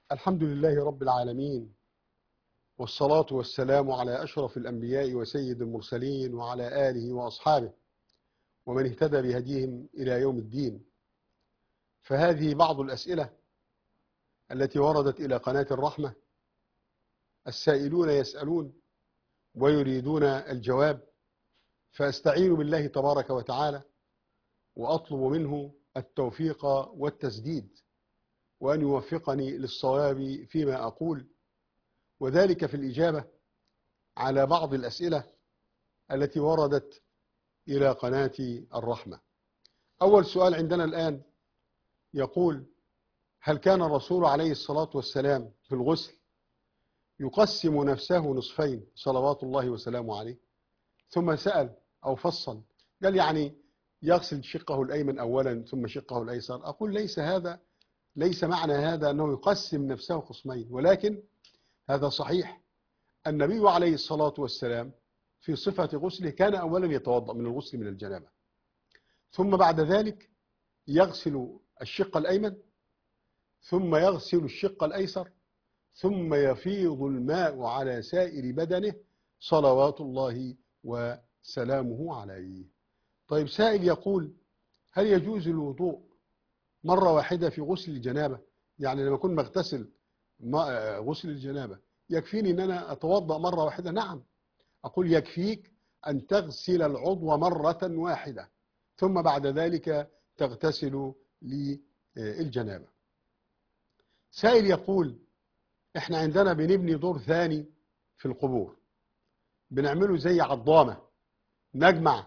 الحمد لله رب العالمين، والصلاة والسلام على أشرف الأنبياء وسيد المرسلين وعلى آله وأصحابه ومن اهتدى بهديهم إلى يوم الدين. فهذه بعض الأسئلة التي وردت إلى قناة الرحمة. السائلون يسألون ويريدون الجواب، فأستعين بالله تبارك وتعالى وأطلب منه التوفيق والتسديد، وأن يوفقني للصواب فيما أقول، وذلك في الإجابة على بعض الأسئلة التي وردت إلى قناة الرحمة. أول سؤال عندنا الآن يقول: هل كان الرسول عليه الصلاة والسلام في الغسل يقسم نفسه نصفين صلوات الله وسلامه عليه؟ ثم سأل أو فصل، قال يعني يغسل شقه الأيمن أولا ثم شقه الأيسر. أقول ليس معنى هذا أنه يقسم نفسه قسمين، ولكن هذا صحيح. النبي عليه الصلاة والسلام في صفة غسله كان أولا يتوضأ من الغسل من الجنابة، ثم بعد ذلك يغسل الشق الأيمن، ثم يغسل الشق الأيسر، ثم يفيض الماء على سائر بدنه صلوات الله وسلامه عليه. طيب، سائل يقول: هل يجوز الوضوء مرة واحدة في غسل الجنابة؟ يعني لما أكون مغتسل غسل الجنابة يكفيني أن أنا أتوضأ مرة واحدة؟ نعم، أقول يكفيك أن تغسل العضو مرة واحدة ثم بعد ذلك تغتسل للجنابة. سائل يقول: احنا عندنا بنبني دور ثاني في القبور، بنعمله زي عظامة، نجمع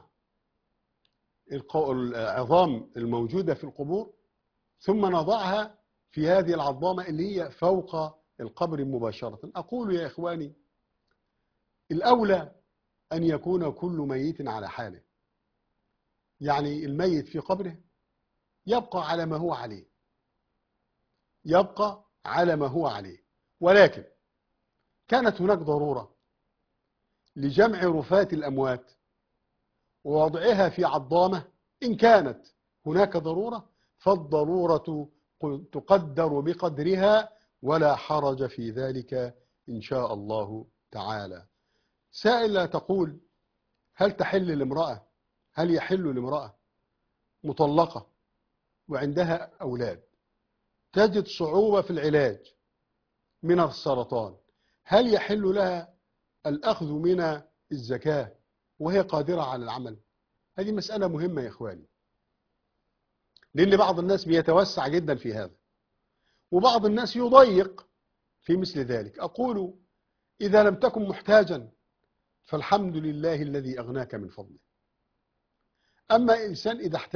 العظام الموجودة في القبور ثم نضعها في هذه العظامة اللي هي فوق القبر مباشرة. أقول يا إخواني، الأولى أن يكون كل ميت على حاله، يعني الميت في قبره يبقى على ما هو عليه، يبقى على ما هو عليه. ولكن كانت هناك ضرورة لجمع رفات الأموات ووضعها في عظامة. إن كانت هناك ضرورة فالضرورة تقدر بقدرها ولا حرج في ذلك إن شاء الله تعالى. سائلة تقول: هل يحل لامرأة مطلقة وعندها أولاد تجد صعوبة في العلاج من السرطان، هل يحل لها الأخذ من الزكاة وهي قادرة على العمل؟ هذه مسألة مهمة يا إخواني، لأن بعض الناس بيتوسع جدا في هذا وبعض الناس يضيق في مثل ذلك. أقول: إذا لم تكن محتاجا فالحمد لله الذي أغناك من فضله. أما الإنسان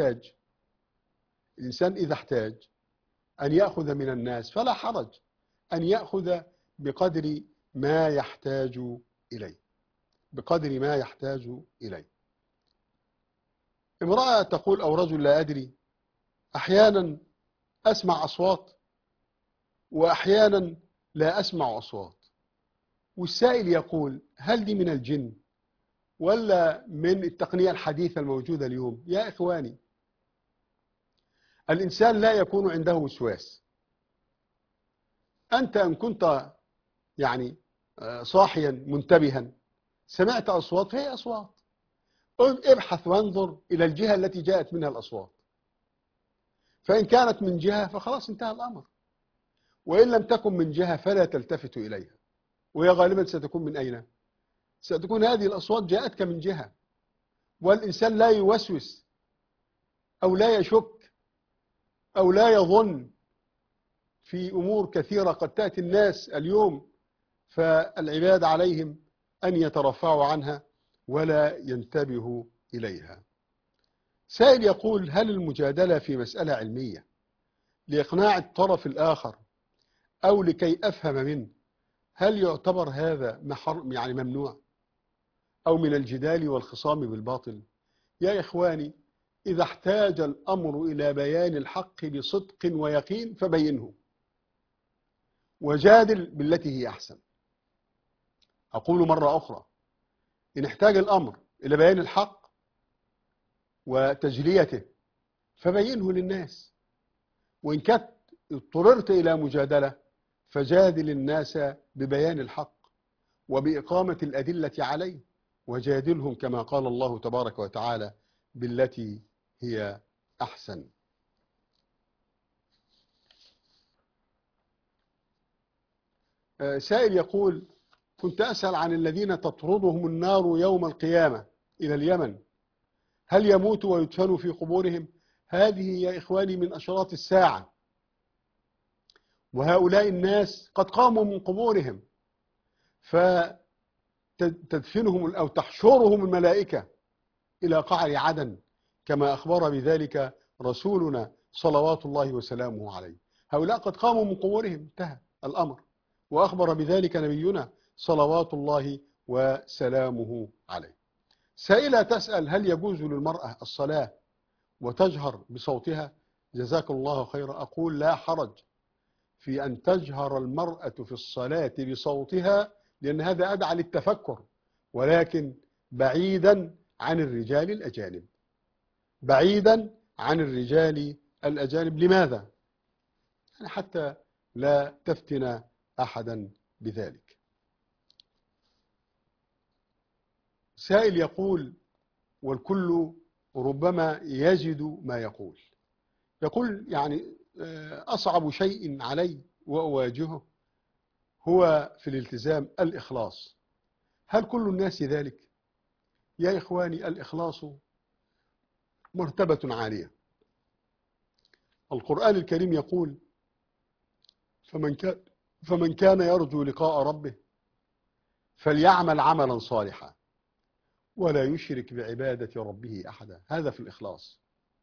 إذا احتاج أن يأخذ من الناس فلا حرج أن يأخذ بقدر ما يحتاج إليه. امرأة تقول أو رجل لا أدري، أحيانا أسمع أصوات وأحيانا لا أسمع أصوات. والسائل يقول: هل دي من الجن ولا من التقنية الحديثة الموجودة اليوم؟ يا إخواني، الإنسان لا يكون عنده وسواس. أنت إن كنت يعني صاحيا منتبها سمعت أصوات فهي أصوات، ابحث وانظر إلى الجهة التي جاءت منها الأصوات، فإن كانت من جهة فخلاص انتهى الأمر، وإن لم تكن من جهة فلا تلتفت إليها. وهي غالبا ستكون من أين؟ ستكون هذه الأصوات جاءتك من جهة، والإنسان لا يوسوس أو لا يشك أو لا يظن في أمور كثيرة قد تأتي الناس اليوم، فالعباد عليهم أن يترفعوا عنها ولا ينتبهوا إليها. سائل يقول: هل المجادلة في مسألة علمية لإقناع الطرف الآخر أو لكي أفهم منه، هل يعتبر هذا يعني ممنوع أو من الجدال والخصام بالباطل؟ يا إخواني، إذا احتاج الأمر إلى بيان الحق بصدق ويقين فبينه وجادل بالتي هي أحسن. أقول مرة أخرى: إن احتاج الأمر إلى بيان الحق وتجليته فبينه للناس، وإن كنت اضطررت إلى مجادلة فجادل الناس ببيان الحق وبإقامة الأدلة عليه، وجادلهم كما قال الله تبارك وتعالى بالتي هي أحسن. سائل يقول: كنت أسأل عن الذين تطردهم النار يوم القيامة إلى اليمن، هل يموتوا ويدفنوا في قبورهم؟ هذه يا إخواني من أشراط الساعة، وهؤلاء الناس قد قاموا من قبورهم، فتدفنهم أو تحشرهم الملائكة إلى قعر عدن كما أخبر بذلك رسولنا صلوات الله وسلامه عليه. هؤلاء قد قاموا من قبورهم، انتهى الأمر، وأخبر بذلك نبينا صلوات الله وسلامه عليه. سائلة تسأل: هل يجوز للمرأة الصلاة وتجهر بصوتها؟ جزاك الله خيرا. أقول: لا حرج في أن تجهر المرأة في الصلاة بصوتها، لأن هذا أدعى للتفكر، ولكن بعيدا عن الرجال الأجانب، بعيدا عن الرجال الأجانب. لماذا؟ حتى لا تفتن أحدا بذلك. سائل يقول، والكل ربما يجد ما يقول، يعني أصعب شيء علي وأواجهه هو في الالتزام الإخلاص. هل كل الناس ذلك؟ يا إخواني، الإخلاص مرتبة عالية. القرآن الكريم يقول: فمن كان يرجو لقاء ربه فليعمل عملا صالحا ولا يشرك بعبادة ربه أحدا. هذا في الإخلاص.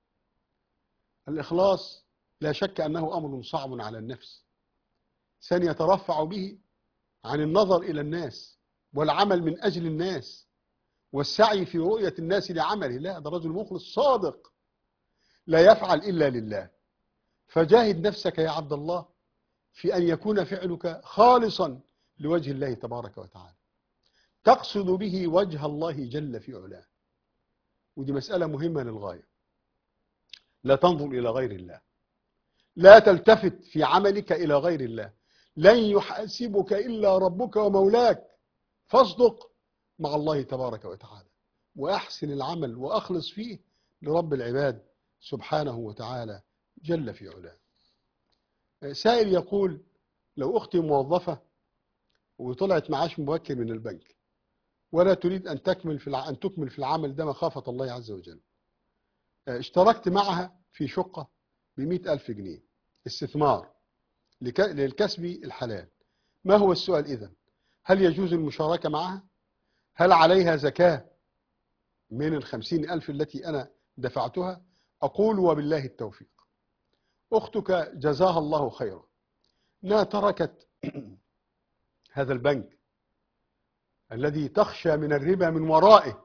الإخلاص لا شك أنه أمر صعب على النفس، سيترفع به عن النظر إلى الناس والعمل من أجل الناس والسعي في رؤية الناس لعمله. لا، ده رجل مخلص صادق لا يفعل إلا لله. فجاهد نفسك يا عبد الله في أن يكون فعلك خالصا لوجه الله تبارك وتعالى، تقصد به وجه الله جل في علاه. ودي مسألة مهمة للغاية. لا تنظر إلى غير الله، لا تلتفت في عملك إلى غير الله. لن يحاسبك إلا ربك ومولاك، فاصدق مع الله تبارك وتعالى وأحسن العمل وأخلص فيه لرب العباد سبحانه وتعالى جل في علاه. سائل يقول: لو أختي موظفة وطلعت معاش مبكر من البنك ولا تريد أن تكمل في العمل ده مخافة الله عز وجل، اشتركت معها في شقة ب100,000 جنيه استثمار للكسب الحلال، ما هو السؤال إذن؟ هل يجوز المشاركة معها؟ هل عليها زكاة من 50,000 التي أنا دفعتها؟ أقول: وبالله التوفيق. أختك جزاها الله خيرا أنها تركت هذا البنك الذي تخشى من الربا من ورائه،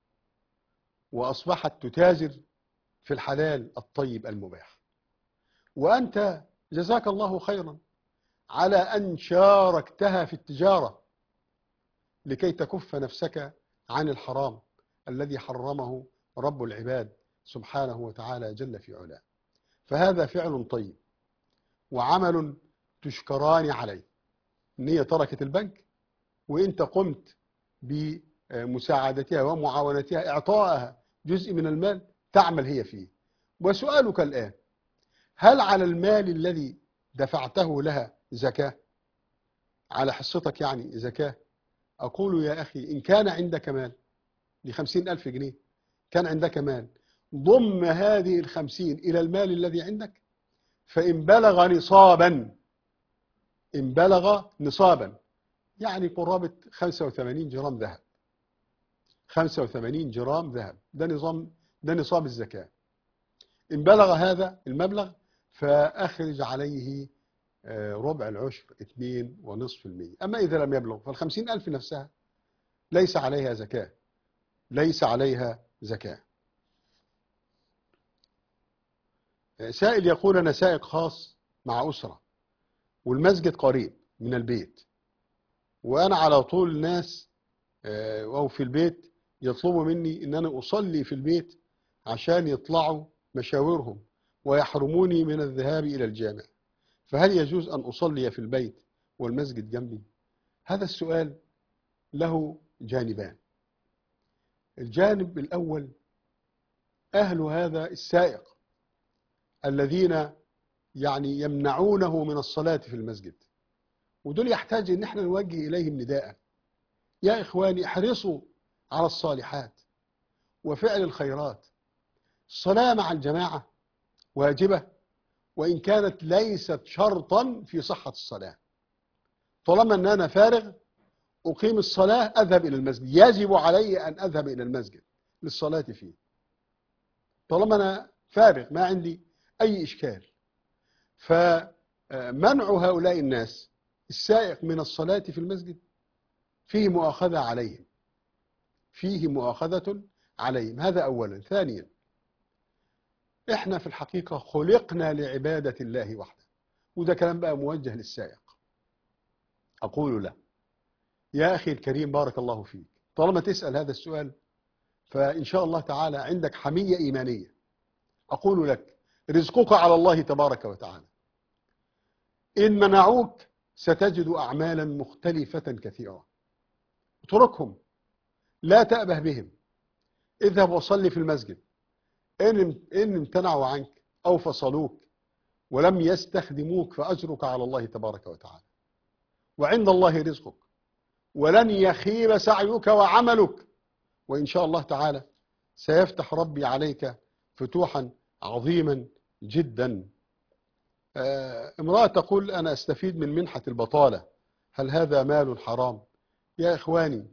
وأصبحت تتاجر في الحلال الطيب المباح. وأنت جزاك الله خيرا على أن شاركتها في التجارة لكي تكف نفسك عن الحرام الذي حرمه رب العباد سبحانه وتعالى جل في علاه. فهذا فعل طيب وعمل تشكران عليه، إن هي تركت البنك وإنت قمت بمساعدتها ومعاونتها، إعطائها جزء من المال تعمل هي فيه. وسؤالك الآن: هل على المال الذي دفعته لها زكاة؟ على حصتك يعني زكاة؟ أقول: يا أخي، إن كان عندك مال ل50,000 جنيه، كان عندك مال، ضم هذه 50 إلى المال الذي عندك، فإن بلغ نصابا، إن بلغ نصابا يعني قرابة 85 جرام ذهب، 85 جرام ذهب، ده نصاب الزكاة. إن بلغ هذا المبلغ فأخرج عليه ربع العشر 2.5%. أما إذا لم يبلغ فال50,000 نفسها ليس عليها زكاة، ليس عليها زكاة. سائل يقول: أنا سائق خاص مع أسرة والمسجد قريب من البيت، وأنا على طول ناس أو في البيت يطلبوا مني أن أنا أصلي في البيت عشان يطلعوا مشاورهم ويحرموني من الذهاب إلى الجامع، فهل يجوز أن أصلي في البيت والمسجد جنبي؟ هذا السؤال له جانبان. الجانب الأول أهل هذا السائق الذين يعني يمنعونه من الصلاة في المسجد، ودول يحتاج ان احنا نوجه اليهم نداء: يا اخواني احرصوا على الصالحات وفعل الخيرات. الصلاة مع الجماعة واجبة، وإن كانت ليست شرطا في صحة الصلاة. طالما أن أنا فارغ أقيم الصلاة أذهب إلى المسجد، يجب علي أن أذهب إلى المسجد للصلاة فيه. طالما أنا فارغ ما عندي أي إشكال. فمنع هؤلاء الناس السائق من الصلاة في المسجد فيه مؤاخذة عليهم، فيه مؤاخذة عليهم. هذا أولا. ثانيا، إحنا في الحقيقة خلقنا لعبادة الله وحده، وده كلام بقى موجه للسائق. أقول له: يا أخي الكريم بارك الله فيك، طالما تسأل هذا السؤال فإن شاء الله تعالى عندك حمية إيمانية. أقول لك: رزقك على الله تبارك وتعالى. إن منعوك ستجد أعمالا مختلفة كثيرة، اتركهم، لا تأبه بهم، اذهب وصلي في المسجد. إن امتنعوا عنك أو فصلوك ولم يستخدموك فأجرك على الله تبارك وتعالى، وعند الله رزقك، ولن يخيب سعيك وعملك، وإن شاء الله تعالى سيفتح ربي عليك فتوحا عظيما جدا. امرأة تقول: أنا أستفيد من منحة البطالة، هل هذا مال حرام؟ يا إخواني،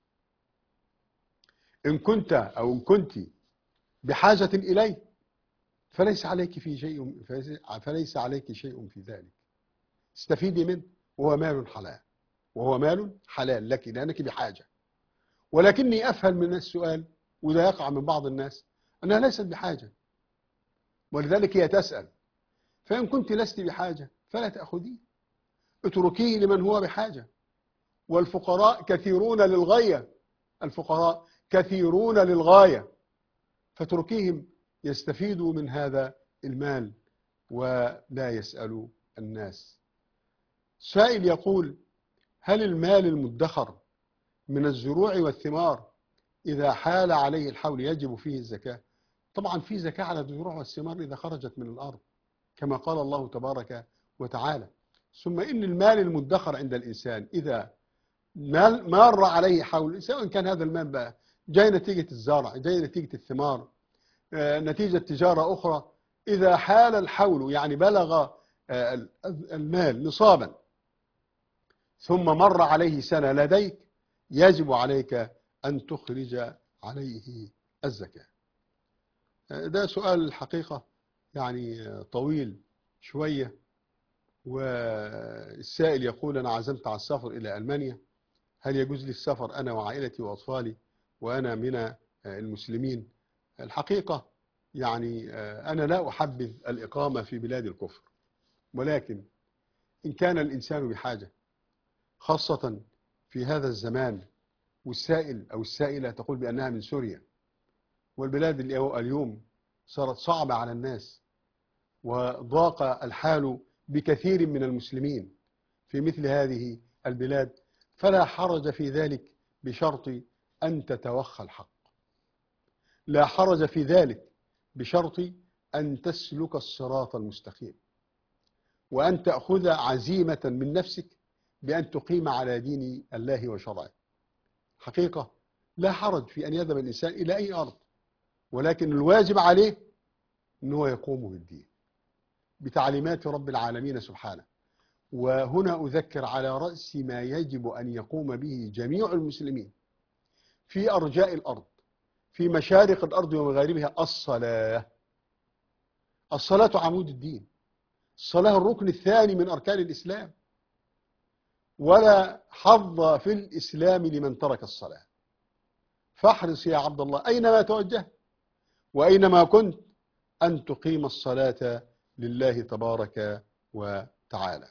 إن كنت أو إن كنت بحاجة إليه فليس عليك شيء في ذلك. استفيدي منه، وهو مال حلال، وهو مال حلال لك لأنك بحاجة. ولكني أفهم من السؤال، وده يقع من بعض الناس، أنها ليست بحاجة، ولذلك هي تسأل. فإن كنت لست بحاجة فلا تأخذيه، اتركيه لمن هو بحاجة. والفقراء كثيرون للغاية، الفقراء كثيرون للغاية، فتركيهم يستفيدوا من هذا المال ولا يسألوا الناس. سائل يقول: هل المال المدخر من الزروع والثمار إذا حال عليه الحول يجب فيه الزكاة؟ طبعا في زكاة على الزروع والثمار إذا خرجت من الأرض كما قال الله تبارك وتعالى. ثم إن المال المدخر عند الإنسان إذا مر عليه حول، سواء كان هذا المال بقى جاي نتيجة الزرع، جاي نتيجة الثمار، نتيجة تجارة أخرى، إذا حال الحول يعني بلغ المال نصابا ثم مر عليه سنة لديك، يجب عليك أن تخرج عليه الزكاة. ده سؤال الحقيقة يعني طويل شوية. والسائل يقول: أنا عزمت على السفر إلى ألمانيا، هل يجوز لي السفر أنا وعائلتي وأطفالي وأنا من المسلمين؟ الحقيقة يعني أنا لا أحبذ الإقامة في بلاد الكفر، ولكن إن كان الإنسان بحاجة، خاصة في هذا الزمان، والسائل أو السائلة تقول بأنها من سوريا، والبلاد اليوم صارت صعبة على الناس، وضاق الحال بكثير من المسلمين في مثل هذه البلاد، فلا حرج في ذلك بشرط أن تتوخى الحق، لا حرج في ذلك بشرط أن تسلك الصراط المستقيم، وأن تأخذ عزيمة من نفسك بأن تقيم على دين الله وشرعه. حقيقة لا حرج في أن يذهب الإنسان إلى أي أرض، ولكن الواجب عليه أنه يقوم بالدين بتعليمات رب العالمين سبحانه. وهنا أذكر على رأس ما يجب أن يقوم به جميع المسلمين في أرجاء الأرض، في مشارق الأرض ومغاربها: الصلاة. الصلاة عمود الدين، الصلاة الركن الثاني من أركان الإسلام، ولا حظ في الإسلام لمن ترك الصلاة. فاحرص يا عبد الله أينما توجهت وأينما كنت أن تقيم الصلاة لله تبارك وتعالى.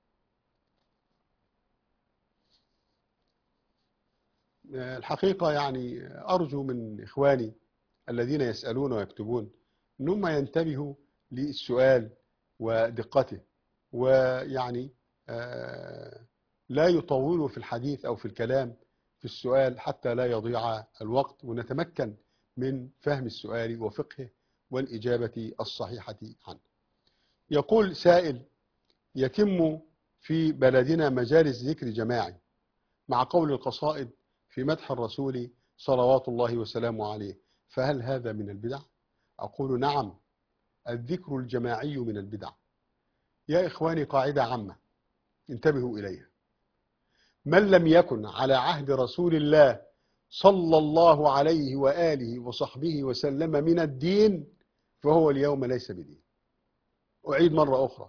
الحقيقة يعني أرجو من إخواني الذين يسألون ويكتبون أنهم ينتبهوا للسؤال ودقته، ويعني لا يطولوا في الحديث أو في الكلام في السؤال حتى لا يضيع الوقت، ونتمكن من فهم السؤال وفقهه والإجابة الصحيحة عنه. يقول سائل: يتم في بلدنا مجالس ذكر جماعي مع قول القصائد في مدح الرسول صلوات الله وسلامه عليه، فهل هذا من البدع؟ أقول نعم، الذكر الجماعي من البدع. يا إخواني، قاعدة عامة انتبهوا إليها: من لم يكن على عهد رسول الله صلى الله عليه وآله وصحبه وسلم من الدين فهو اليوم ليس بدين. أعيد مرة أخرى: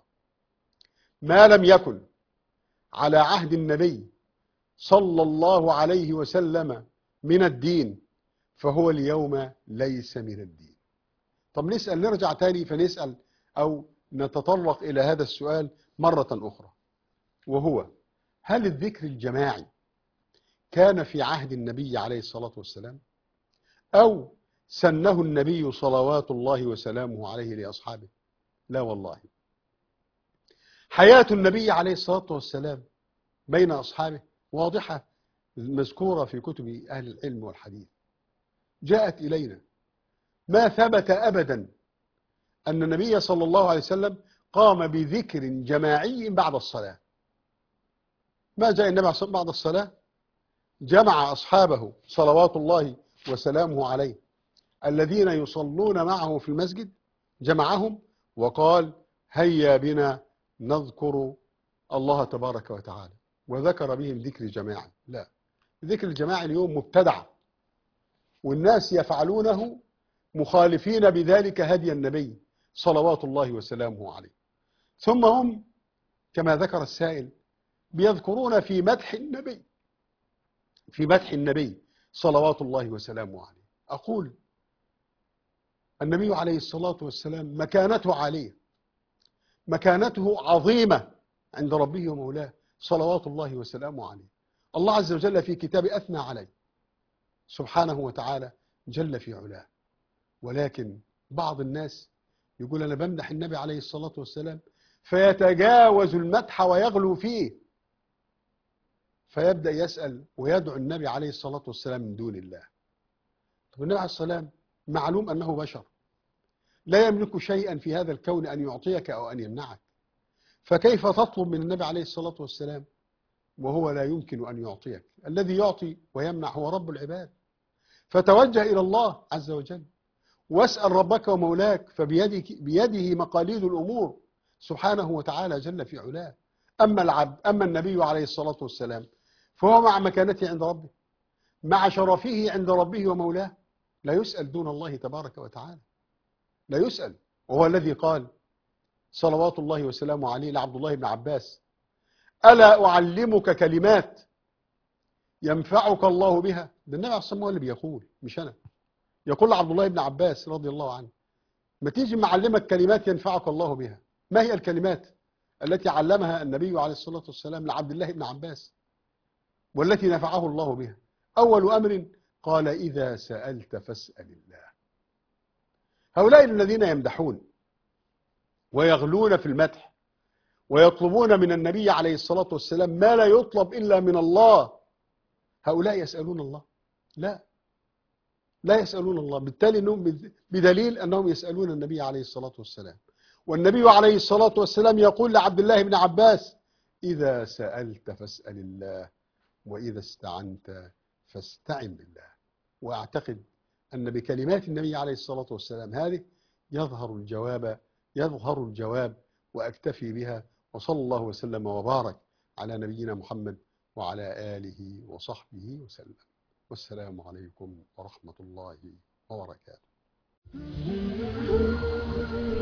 ما لم يكن على عهد النبي صلى الله عليه وسلم من الدين فهو اليوم ليس من الدين. طب نرجع تاني فنسأل أو نتطرق إلى هذا السؤال مرة أخرى، وهو: هل الذكر الجماعي كان في عهد النبي عليه الصلاة والسلام أو سنه النبي صلوات الله وسلامه عليه لأصحابه؟ لا والله، حياة النبي عليه الصلاة والسلام بين أصحابه واضحة مذكورة في كتب أهل العلم والحديث، جاءت إلينا. ما ثبت أبدا أن النبي صلى الله عليه وسلم قام بذكر جماعي بعد الصلاة. ما جاء النبي بعد الصلاة جمع أصحابه صلوات الله وسلامه عليه الذين يصلون معه في المسجد، جمعهم وقال: هيا بنا نذكر الله تبارك وتعالى، وذكر بهم ذكر جماعي. لا، ذكر الجماعي اليوم مبتدع، والناس يفعلونه مخالفين بذلك هدي النبي صلوات الله وسلامه عليه. ثم هم كما ذكر السائل بيذكرون في مدح النبي صلوات الله وسلامه عليه. أقول: النبي عليه الصلاة والسلام مكانته عالية، مكانته عظيمة عند ربه ومولاه صلوات الله وسلامه عليه. الله عز وجل في كتابه أثنى عليه سبحانه وتعالى جل في علاه، ولكن بعض الناس يقول: أنا بمدح النبي عليه الصلاة والسلام، فيتجاوز المدح ويغلو فيه، فيبدأ يسأل ويدعو النبي عليه الصلاة والسلام من دون الله. طب النبي عليه الصلاة والسلام معلوم أنه بشر لا يملك شيئا في هذا الكون أن يعطيك أو أن يمنعك، فكيف تطلب من النبي عليه الصلاة والسلام وهو لا يمكن أن يعطيك؟ الذي يعطي ويمنع هو رب العباد. فتوجه إلى الله عز وجل واسأل ربك ومولاك، بيده مقاليد الأمور سبحانه وتعالى جل في علاه. أما النبي عليه الصلاة والسلام فهو مع مكانته عند ربه، مع شرفه عند ربه ومولاه، لا يسأل دون الله تبارك وتعالى، لا يسأل. وهو الذي قال صلوات الله وسلامه عليه لعبد الله بن عباس: ألا أعلمك كلمات ينفعك الله بها؟ ده النبي عليه الصلاة والسلام هو اللي بيقول، مش أنا. يقول لعبد الله بن عباس رضي الله عنه: ما تيجي معلمك كلمات ينفعك الله بها. ما هي الكلمات التي علمها النبي عليه الصلاة والسلام لعبد الله بن عباس والتي نفعه الله بها؟ أول أمر قال: إذا سألت فاسأل الله. هؤلاء الذين يمدحون ويغلون في المدح ويطلبون من النبي عليه الصلاة والسلام ما لا يطلب إلا من الله، هؤلاء يسألون الله؟ لا يسألون الله. بالتالي بدليل أنهم يسألون النبي عليه الصلاة والسلام. والنبي عليه الصلاة والسلام يقول لعبد الله بن عباس: إذا سألت فاسأل الله، وإذا استعنت فاستعن بالله. وأعتقد أن بكلمات النبي عليه الصلاة والسلام هذه يظهر الجواب وأكتفي بها. وصلى الله وسلم وبارك على نبينا محمد وعلى آله وصحبه وسلم. والسلام عليكم ورحمة الله وبركاته.